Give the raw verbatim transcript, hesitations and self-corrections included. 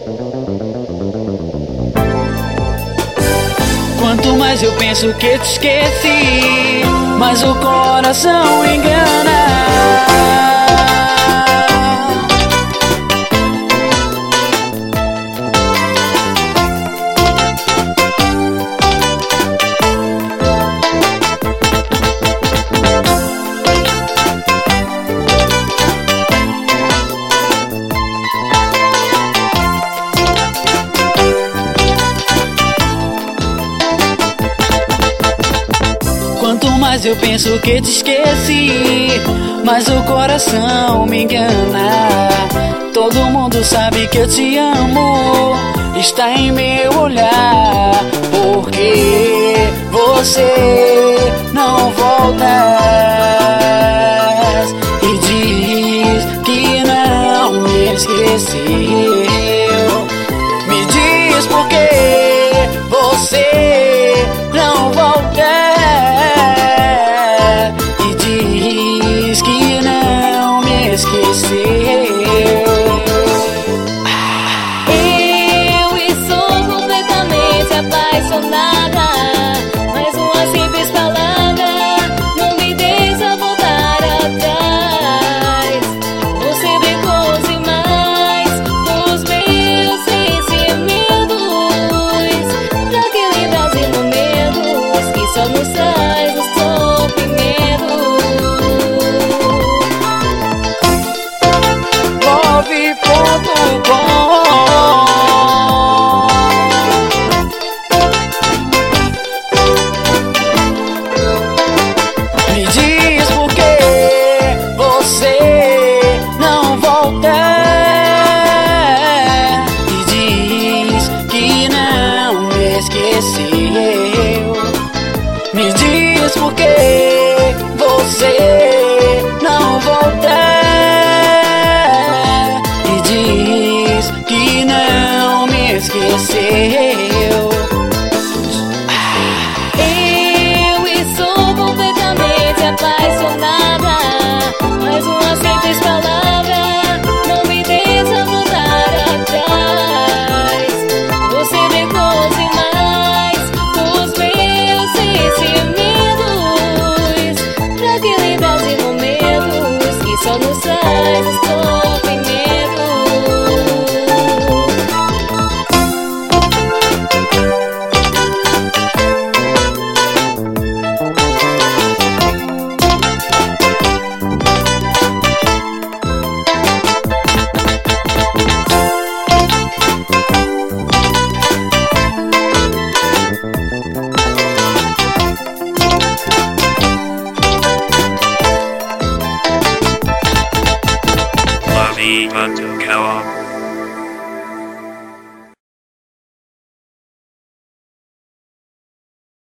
Quanto mais eu penso que te esqueci, mais o coração engana. Quanto mais eu penso que te esqueci, mais o coração me engana. Todo mundo sabe que eu te amo, está em meu olhar. Porque você não volta e diz que não me esqueceu. Me diz por que você não volta e diz que não me esqueceu. Eu estou completamente apaixonada, mas uma simples palavra não me deixa voltar atrás. Você brincou demais com os meus sentimentos, pra que lembrar de momentos que só nos traz o sofrimento. Love ponto com